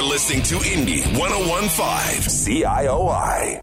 You're listening to Indie 101.5 CIOI.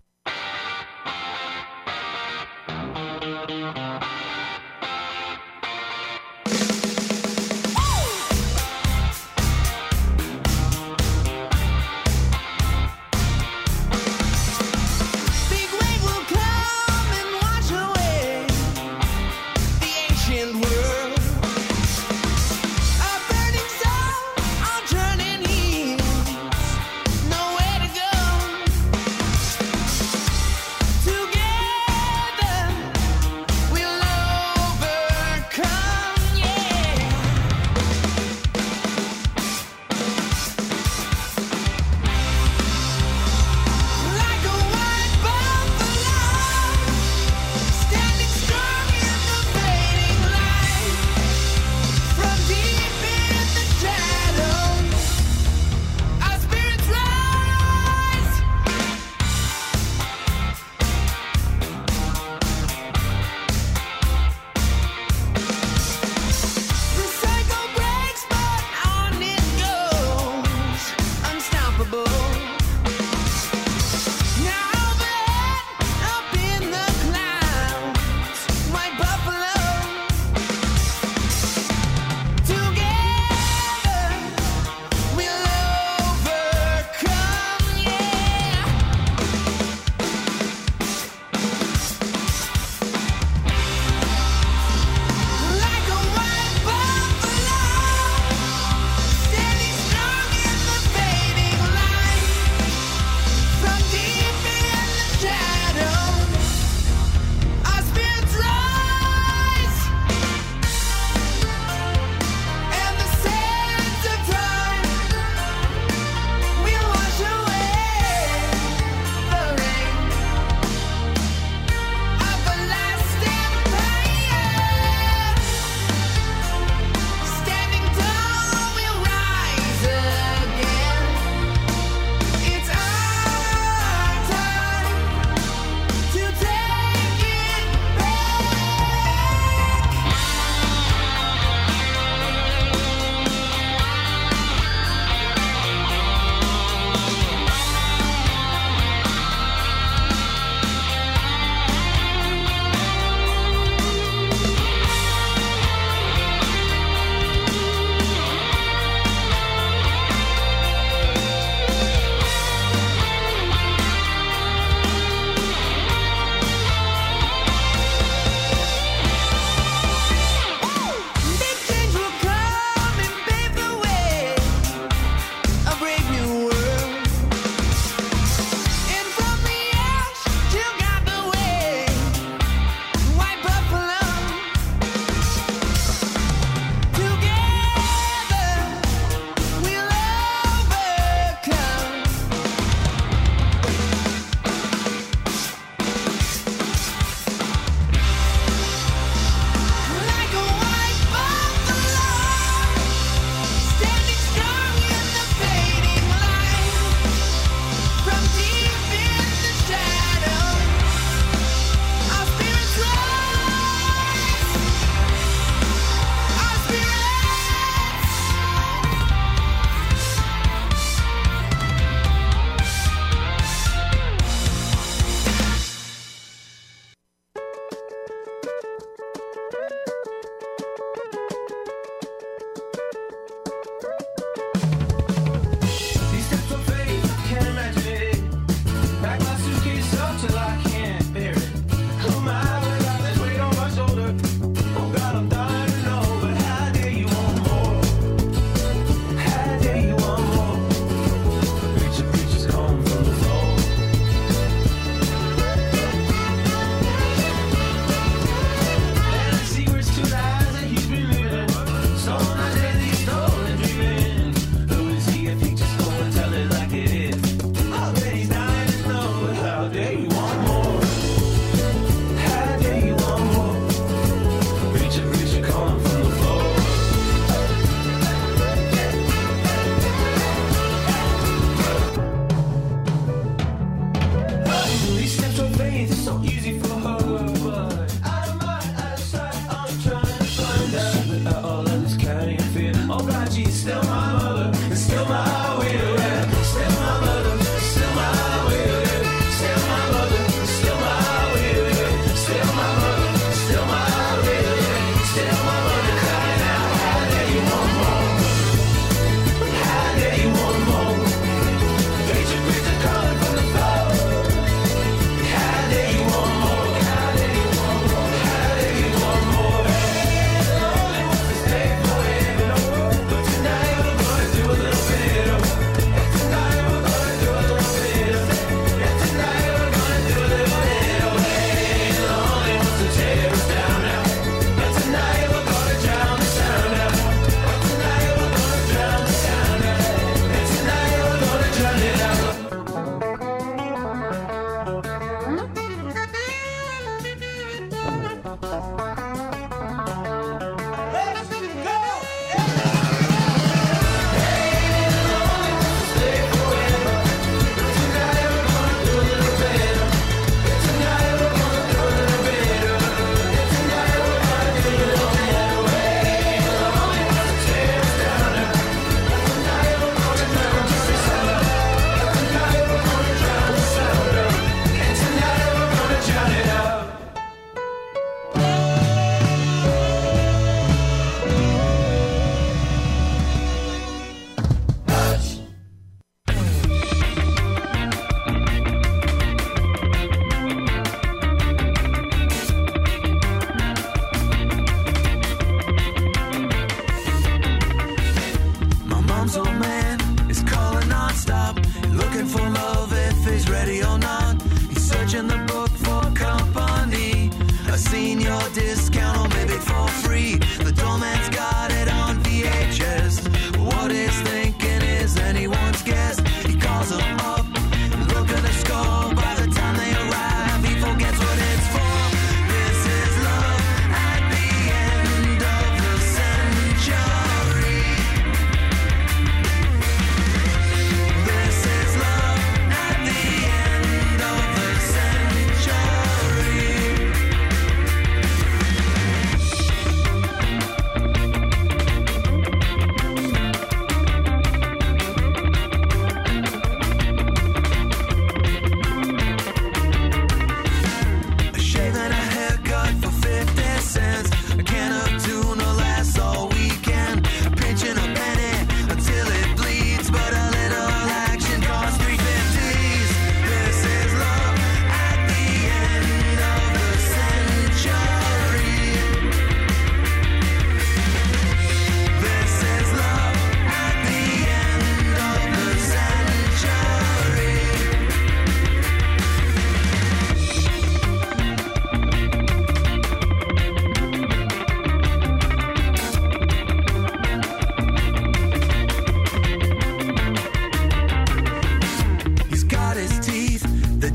Oh God, she's still my mother, and still my way to rap.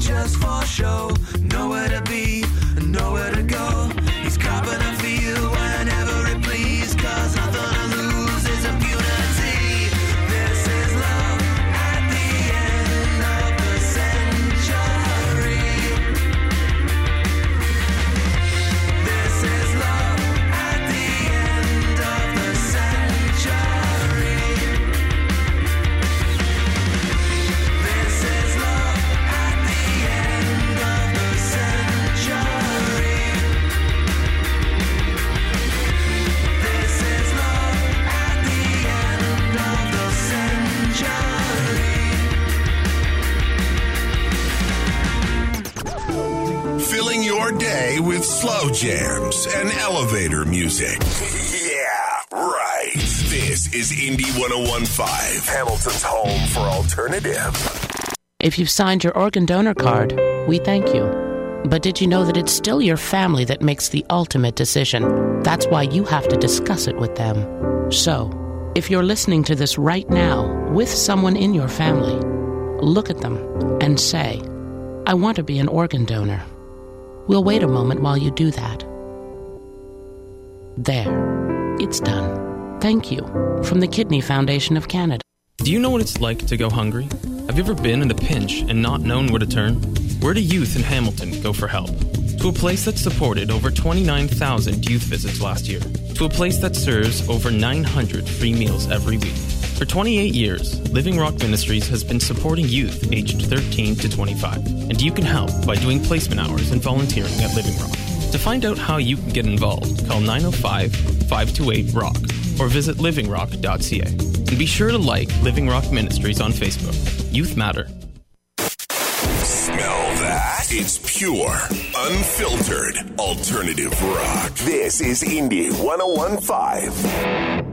just for show. Nowhere to be, nowhere to go. He's copping a feel whenever it please, cause nothing to lose is impunity. This is love at the end of the century. This is love at the end of the century. This is love at the end of the century. This is love at the end of the century. Filling your day with slow jams and elevator music. Yeah, right. This is Indie 101.5, Hamilton's home for alternative. If you've signed your organ donor card, we thank you. But did you know that it's still your family that makes the ultimate decision? That's why you have to discuss it with them. So, if you're listening to this right now with someone in your family, look at them and say, I want to be an organ donor. We'll wait a moment while you do that. There. It's done. Thank you. From the Kidney Foundation of Canada. Do you know what it's like to go hungry? Have you ever been in a pinch and not known where to turn? Where do youth in Hamilton go for help? To a place that supported over 29,000 youth visits last year. To a place that serves over 900 free meals every week. For 28 years, Living Rock Ministries has been supporting youth aged 13 to 25. And you can help by doing placement hours and volunteering at Living Rock. To find out how you can get involved, call 905-528-ROCK or visit livingrock.ca. And be sure to like Living Rock Ministries on Facebook. Youth matter. Smell that? It's pure, unfiltered, alternative rock. This is Indie 101.5.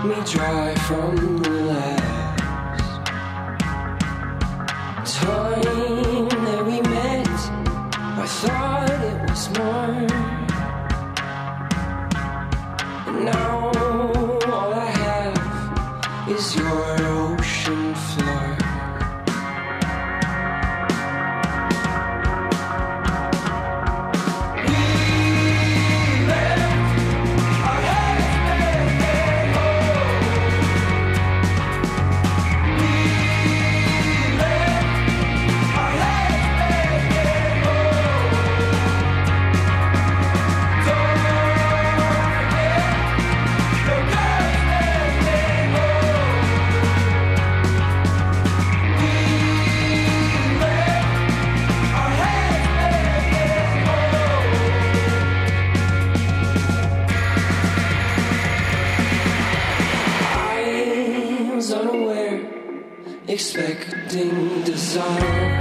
me dry from the last time that we met. I thought it was more, and now all I have is your ocean floor. Expecting desire,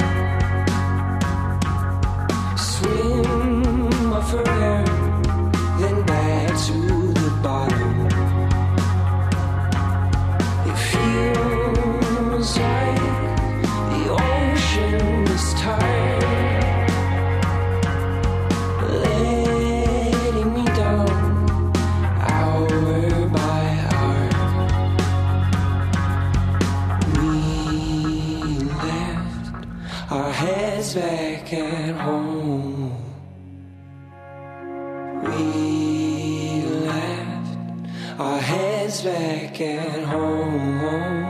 swim off her hair, then back to the bottom. It feels like the ocean is tired, letting me down hour by hour. Our heads back at home. We left our heads back at home.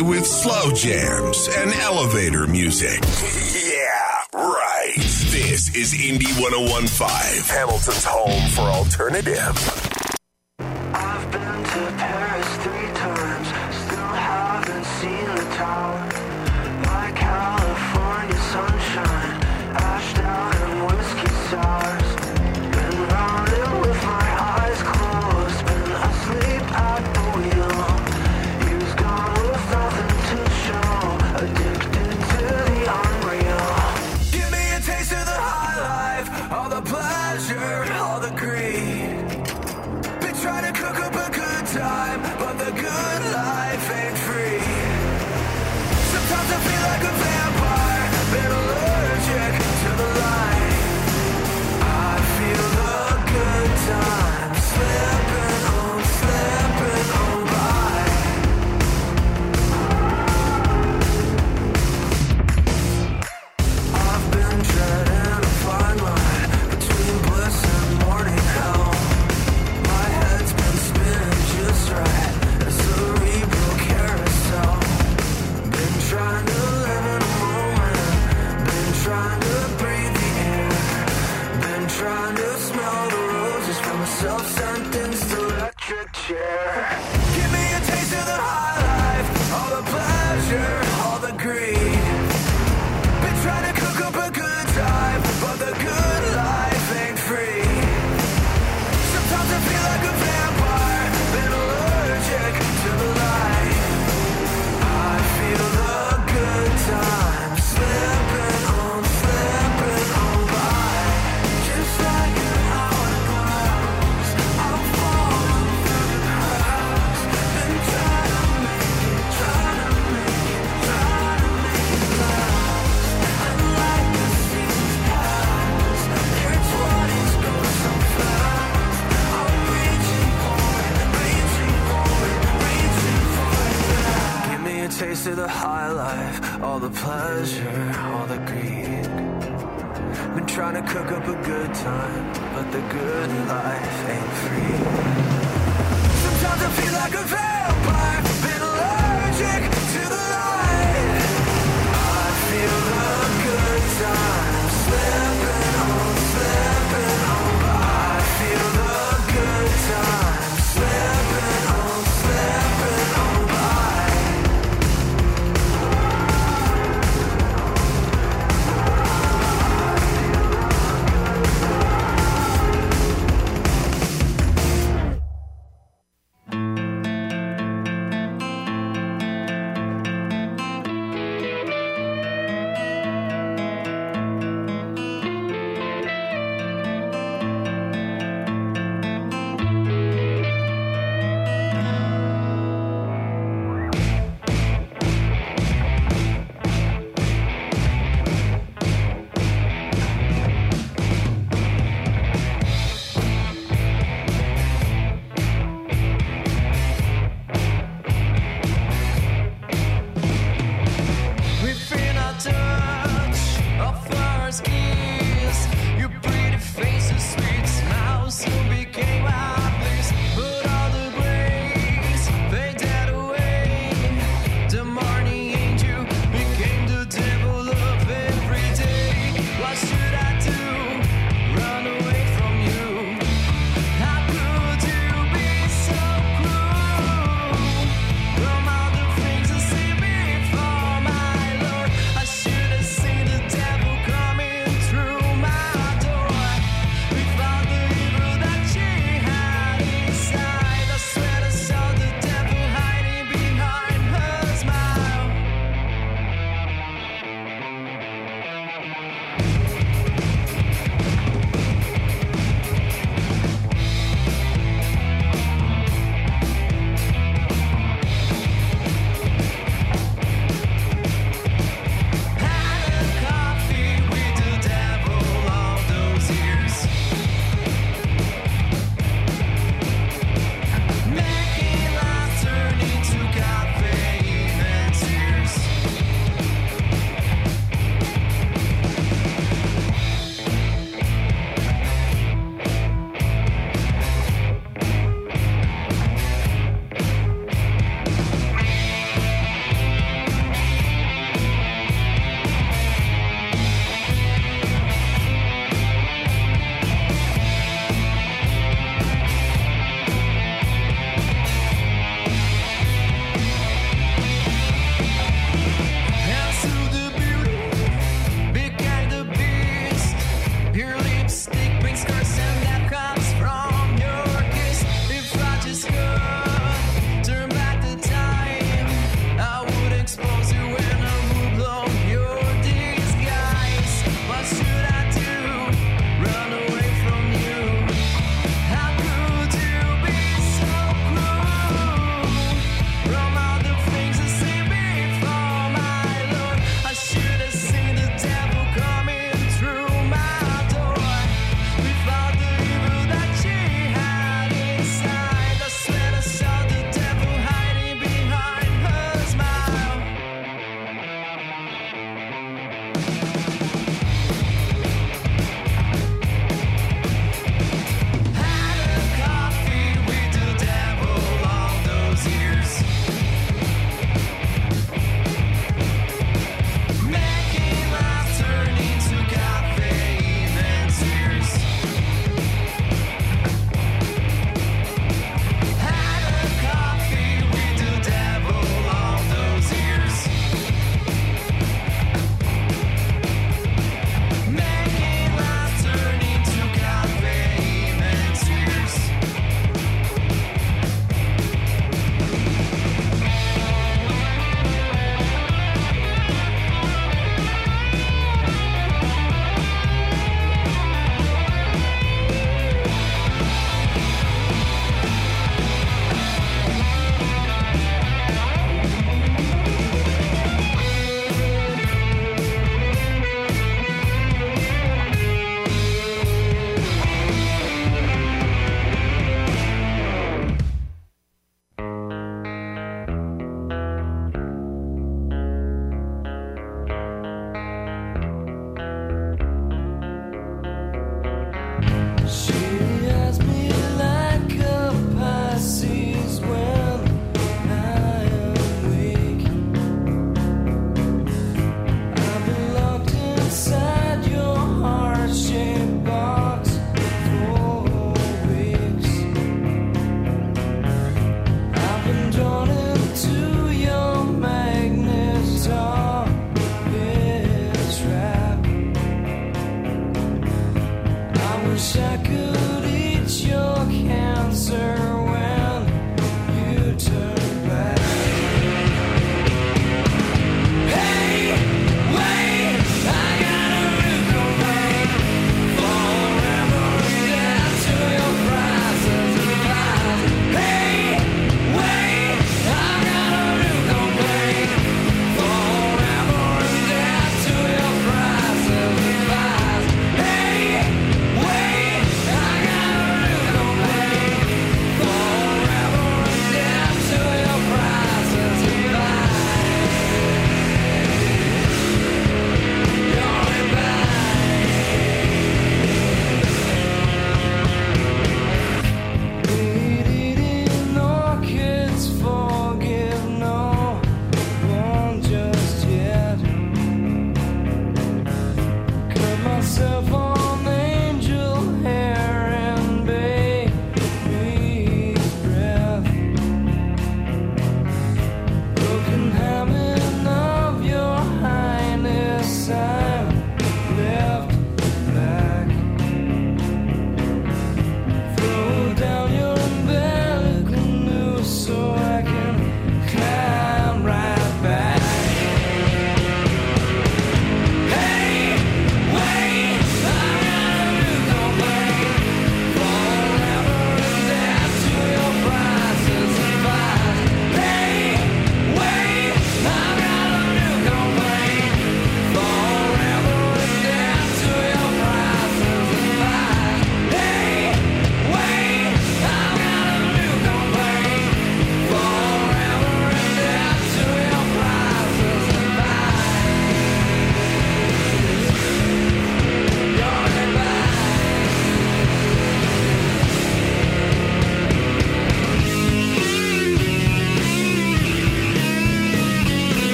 day with slow jams and elevator music. Yeah, right. This is Indie 101.5, Hamilton's home for alternative. I've been to Paris 3 times, still haven't seen the tower. My California sunshine, ashed out and whiskey sours. Been rounding with my eyes closed, been asleep at the wheel. He was gone with nothing to show, addicted to the unreal. Give me a taste of the high life, all the pleasure, all the greed. Been trying to cook up a good time, but the good life ain't free. Sometimes I feel like a vampire, been allergic to the light. I feel the good time slipping on by. I've been treading a fine line between bliss and morning hell. My head's been spinning just right, a cerebral carousel. Been trying to live in a moment, been trying to breathe the air, been trying to smell the roses from a self-sentenced electric chair. Give me a taste of the high life, all the pleasure, all the greed. Been trying to cook up a good time, but the good life ain't free. Sometimes I feel like a vampire, been allergic to the light. I feel the good time slipping on by. Just like an hourglass, I'm falling through the cracks. Been trying to make it last. And like the seasons pass, their 20s go so fast. I'm reaching for it back. Give me a taste of the high life, all the pleasure, all the greed. Been trying to cook up a good time, but the good life ain't free. Sometimes I feel like a vampire, been allergic to the light. I feel the good time slipping on by. I feel the good time slipping on by.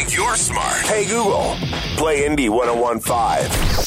You're smart. Hey, Google, play Indie 101.5.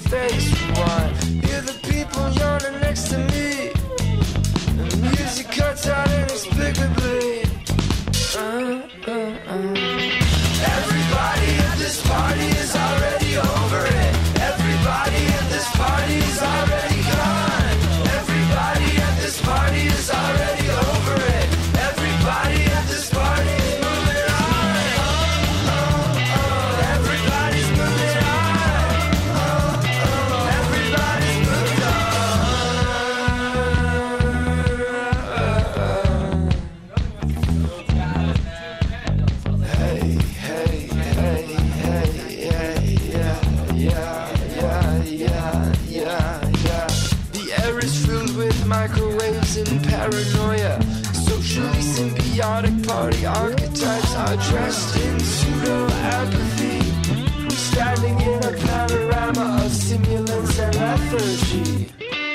face rewind. Hear the people yawning next to me. The music cuts out inexplicably. Everybody at this party is already over it. Everybody at this party is already gone. Everybody at this party is already over it. Everybody at this party is moving on. Everybody's moving on. Everybody's moved on. Hey, hey, hey, hey, hey, yeah. The air is filled with microwaves and paranoia. Socially symbiotic party archetypes are dressed in pseudo-apathy, standing in a panorama of simulants and lethargy.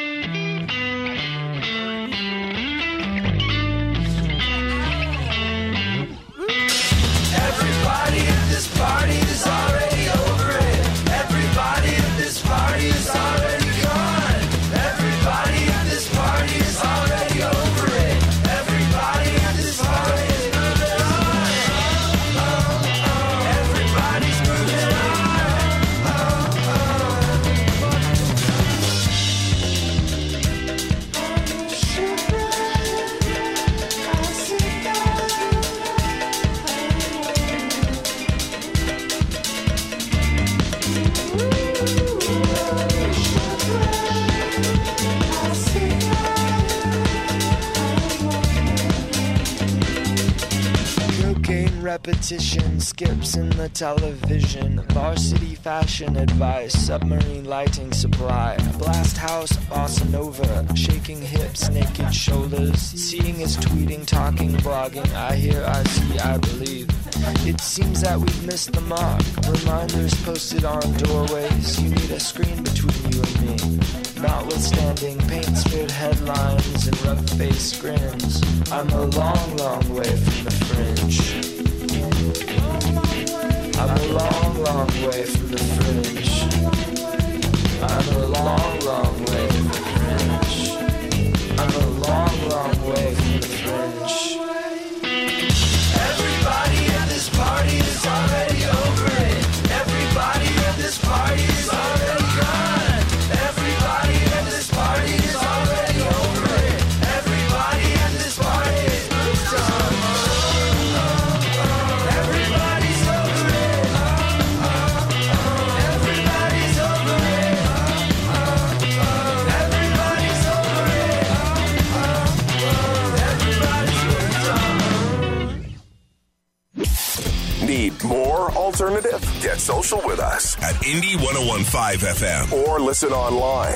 Everybody at this party is already over it. Everybody at this party is already gone. Everybody at this party is already over it. Everybody at this party is moving on. Everybody's moving cocaine repetition, skips in the television, varsity fashion advice, submarine lighting supply, blast house, bossa nova, shaking hips, naked shoulders, seeing is tweeting, talking, blogging, I hear, I see, I believe. It seems that we've missed the mark. Reminders posted on doorways. You need a screen between you and me. Notwithstanding paint-smeared headlines and rough-faced grins, I'm a long, long way from the fringe. I'm a long, long way from the fringe. I'm a long, long way from the fringe. I'm a long, long way from the fringe. Everybody at this party is already over it. Everybody at this party is already gone. Everybody at this party is already over it. Everybody at this party is moved on. Everybody's over it. Everybody's over it. Everybody's over it. Everybody's moved on. Need more alternative? Get social with us at Indie 1015 FM or listen online.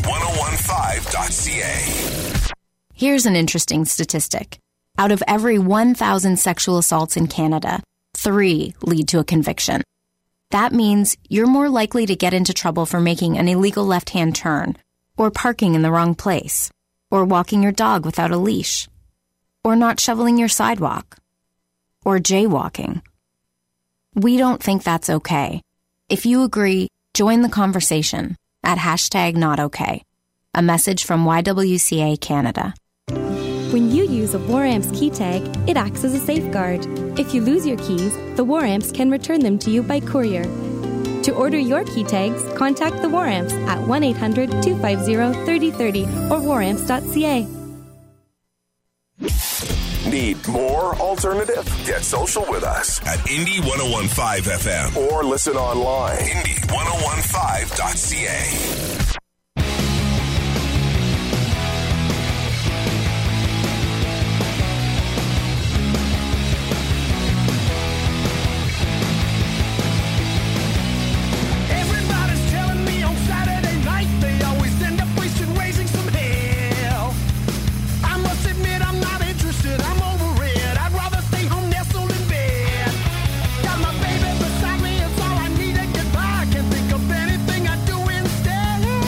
Indie1015.ca. Here's an interesting statistic. Out of every 1,000 sexual assaults in Canada, 3 lead to a conviction. That means you're more likely to get into trouble for making an illegal left-hand turn, or parking in the wrong place, or walking your dog without a leash, or not shoveling your sidewalk, or jaywalking. We don't think that's okay. If you agree, join the conversation at #NotOK. A message from YWCA Canada. When you use a WarAmps key tag, it acts as a safeguard. If you lose your keys, the WarAmps can return them to you by courier. To order your key tags, contact the WarAmps at 1-800-250-3030 or waramps.ca. Need more alternative? Get social with us at Indie 1015 FM or listen online. Indie1015.ca. Everybody's telling me on Saturday night they always end up wasting, raising some hell. I must admit I'm not interested, I'm over it. I'd rather stay home nestled in bed. Got my baby beside me, it's all I need to get by. Can't think of anything I'd do instead.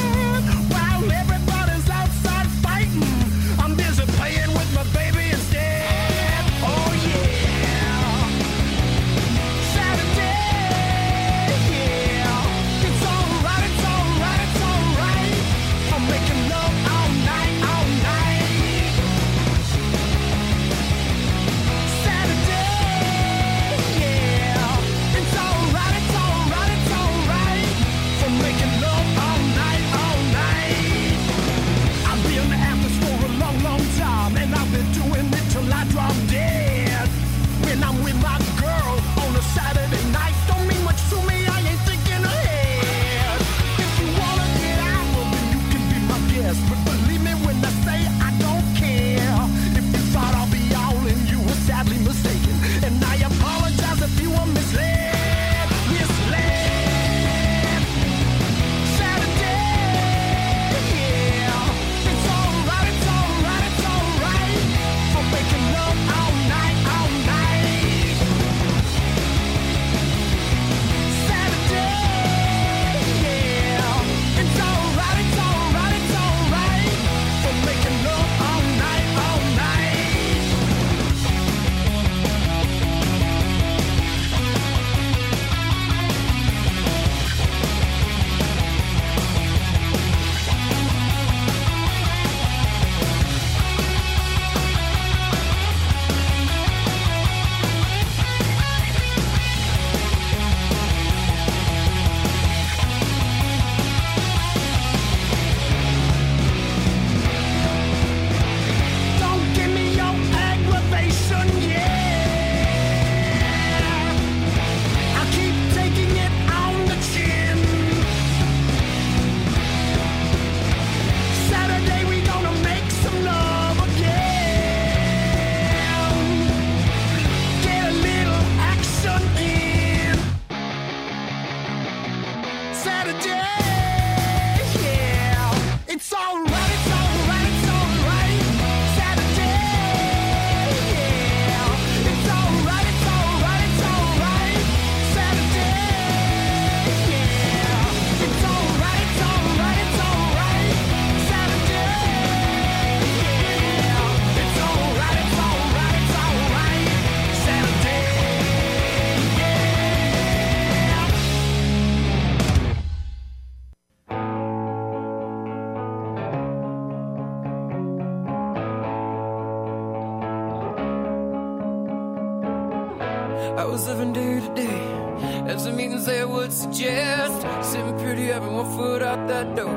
I was living day to day. Had some meetings they would suggest. Sitting pretty, having one foot out that door.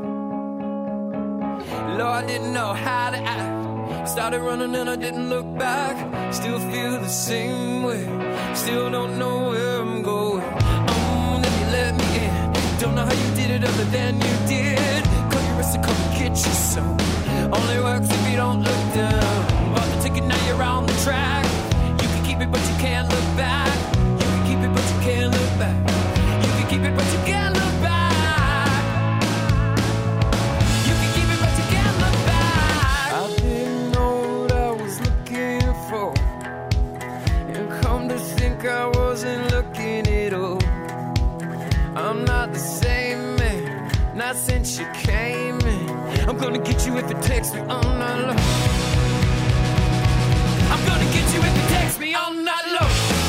Lord, I didn't know how to act. Started running and I didn't look back. Still feel the same way. Still don't know where I'm going. Then you let me in. Don't know how you did it other than you did. Call your wrist to come and get you some. Only works if you don't look down. Bought the ticket, now you're on the track. You can keep it but you can't look back. You can keep it but you can't look back. You can keep it but you can't look back. You can keep it but you can't look back. I didn't know what I was looking for. And come to think I wasn't looking at all. I'm not the same man, not since you came in. I'm gonna get you if it takes me all night long. I'm gonna get you if it takes me all night long.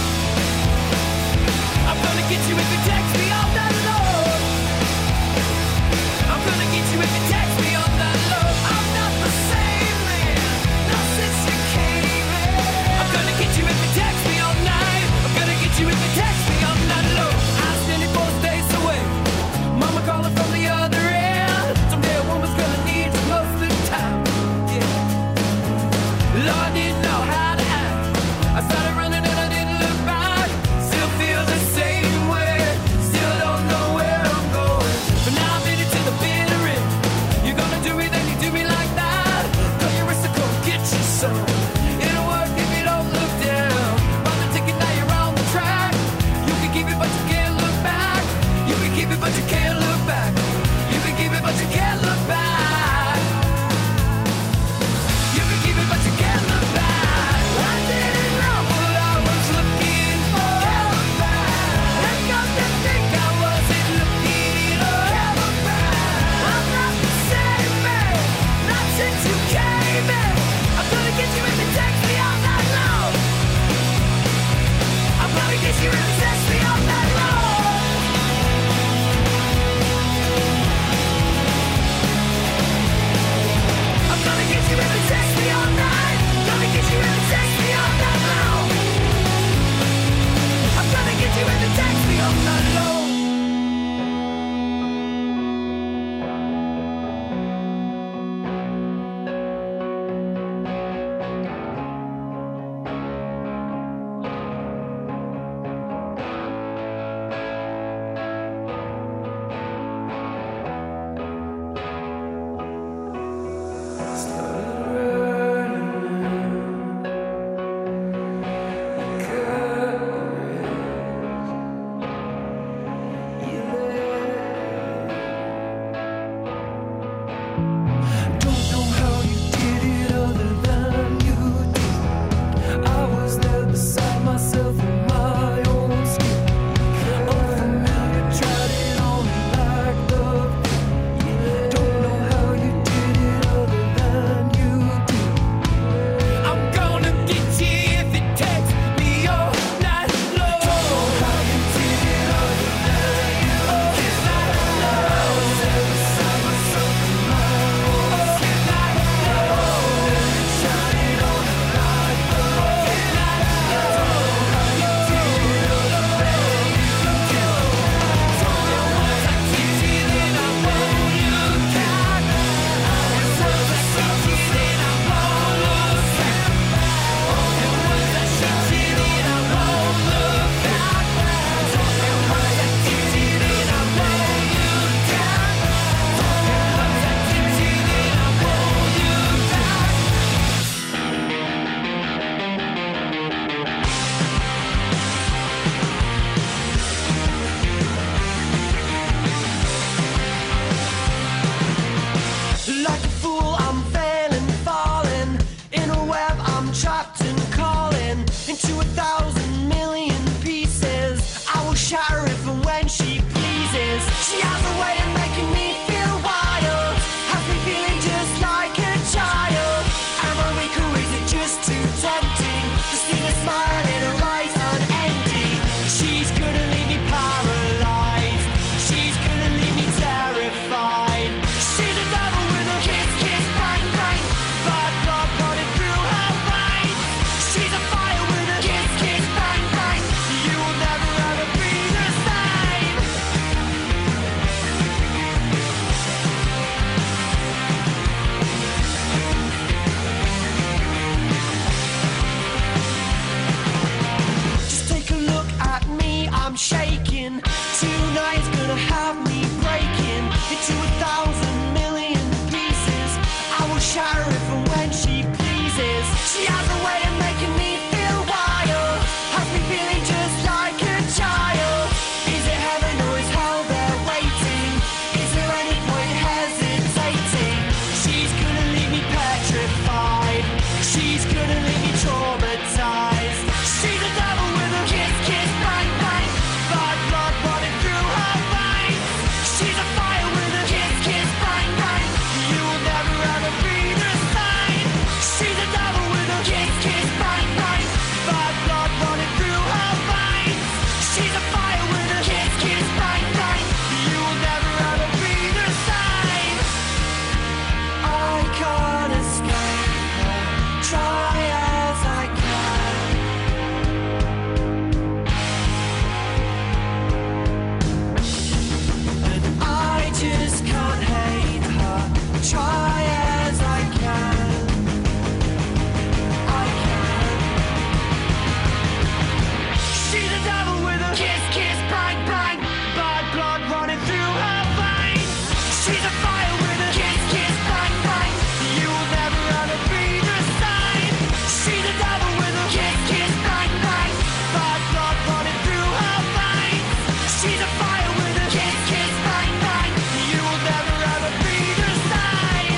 I'm gonna get you if it takes me all night long. I'm gonna get you if it takes me all night long. I'm not the same man, not since you came in. I'm gonna get you if it takes me all night. I'm gonna get you if it takes me all night long. I was nearly 4 days away. Mama calling from the other end. Someday a woman's gonna need you most of the time. Yeah. Lord didn't know how to act. I started running and I didn't look back. Still feel the same way. Still don't know where I'm going. But now I'm in it to the bitter end. You're gonna do me, then you do me like that. Call your wrist to come get you some. It'll work if you don't look down. Buy the ticket, now you're on the track. You can keep it, but you can't look back. You can keep it, but you can't look back. You can keep it, but you can't look back. You can keep it, but you can't look back. I didn't know what I was looking for. Can't look back. And come to think I wasn't looking at all. Can't look back. I'm not the same man, not since you came in. I'm gonna get you if it takes me all night long. I'm gonna get you if it takes me all night long. I'm gonna get you if it takes me all night. Gonna get you if it takes me all night long. I'm gonna get you if it takes me all night long. Don't know how you did it other than you did. I was there beside myself in my own skin. Unfamiliar, tried it on like the don't know how you did it other than you sheriff from when she pleases. She has a way of making me feel wild, has me feeling just like a child. Is it heaven or is hell they're waiting? Is there any point hesitating? She's gonna leave me petrified, she's gonna leave me traumatized. She's a devil with a kiss, kiss, bang, bang, bad blood running through her veins. She's a fire with a kiss, kiss, bang, bang. You will never ever be the same. She's a devil with a kiss, kiss, bang, bang, bad blood running through her veins. She's a fire with a kiss, kiss, bang, bang. You will never ever be the same. I can't escape her, try as I can. And I just can't hate her, try as I can. I can. She's a devil with a kiss, kiss, bang, bang, bad blood running through her veins. She's a fire with a kiss, kiss, bang, bang. You will never ever be the same. She's a devil with a kiss, kiss, bang, bang, bad blood running through her veins. She's a fire with a kiss, kiss, bang, bang. You will never ever be the same.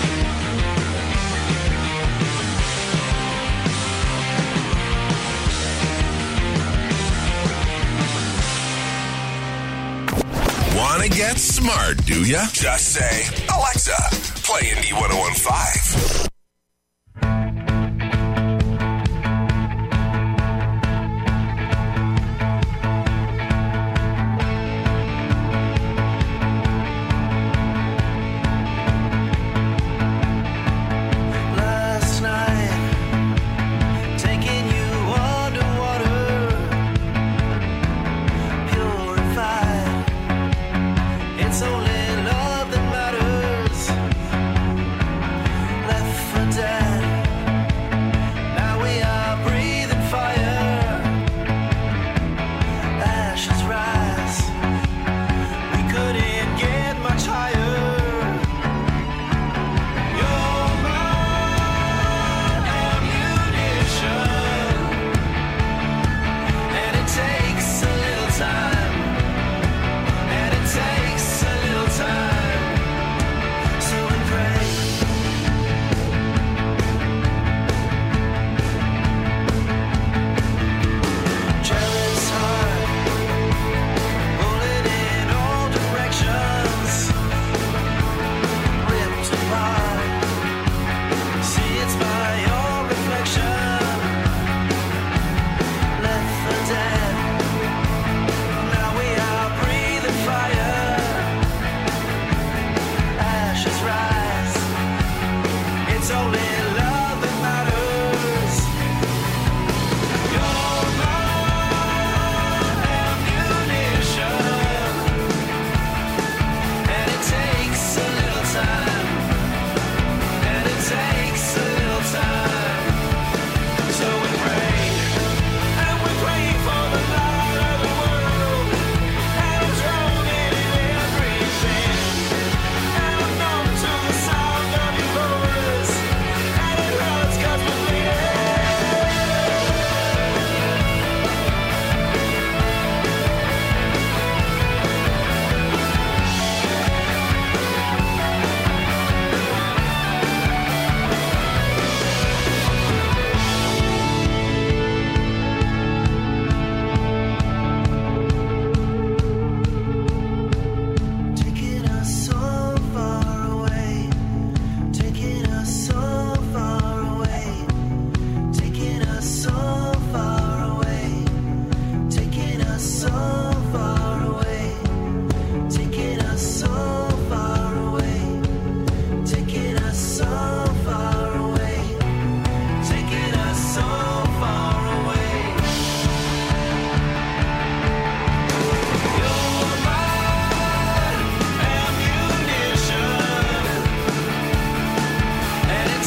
Wanna get smart, do ya? Just say, Alexa, play Indie 1015. Last night, taking you underwater, purified. It's only love that matters. Left for dead. Now we are breathing fire. Ashes rise. We couldn't get much higher. You're my ammunition, and it takes a little time. And it takes a little time. So we pray. Jealous heart, pulling in all directions, ripped apart. See, it's by your reflection. Left for dead. Now we are breathing fire. Ashes rise. It's only